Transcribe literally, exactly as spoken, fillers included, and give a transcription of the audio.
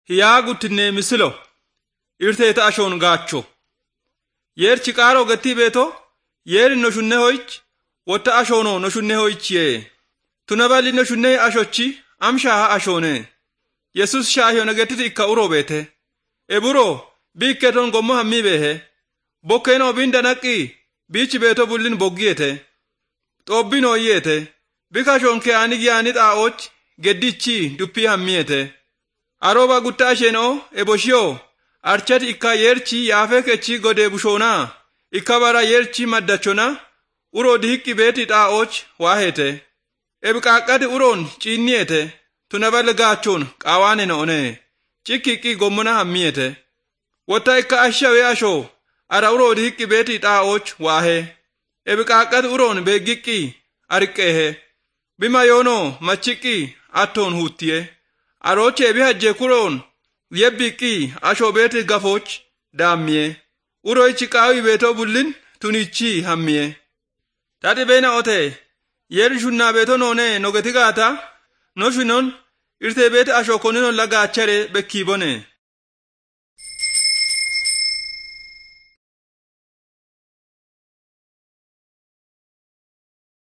hiyaa guttinne misilo irteeta ashoon gaacho yer chikaaro gatti beeto yer no shunne hoych wotta ashono no shunne hoychiye tunabali no shunne ashochi amsha ashone yesus shahyo nagetti ikka uro beete eburo bikketon gommo hammi behe bokkeno binda naqi bichi beeto bullin boggiyete xobbino yete bikashonke ani gyani xaoch geddichi duppi hammiyete aroba gutta asheno eboshio archat ikka yerchi yaafekechi gode bushona ikkabara yerchi maddachona uro dihikki beeti xaoch wahete ebqaqqati uron cinniyete tunabal gaachon qawane noone cikki gommona hammiyete wotta ikka ashawe asho ara uro dihikki beeti xaoch wahe ebqaqqati uron begikki arqehe bima yono machiki aton hutiye aroche bihajje kuron yebbiki asho beeti gafoch dammiye uroichi qawi beeto bullin tunichi hammiye tati bena ote yer shunna beeto none nogetigata no shunon irte beeti asho konino lagaachere bekkibone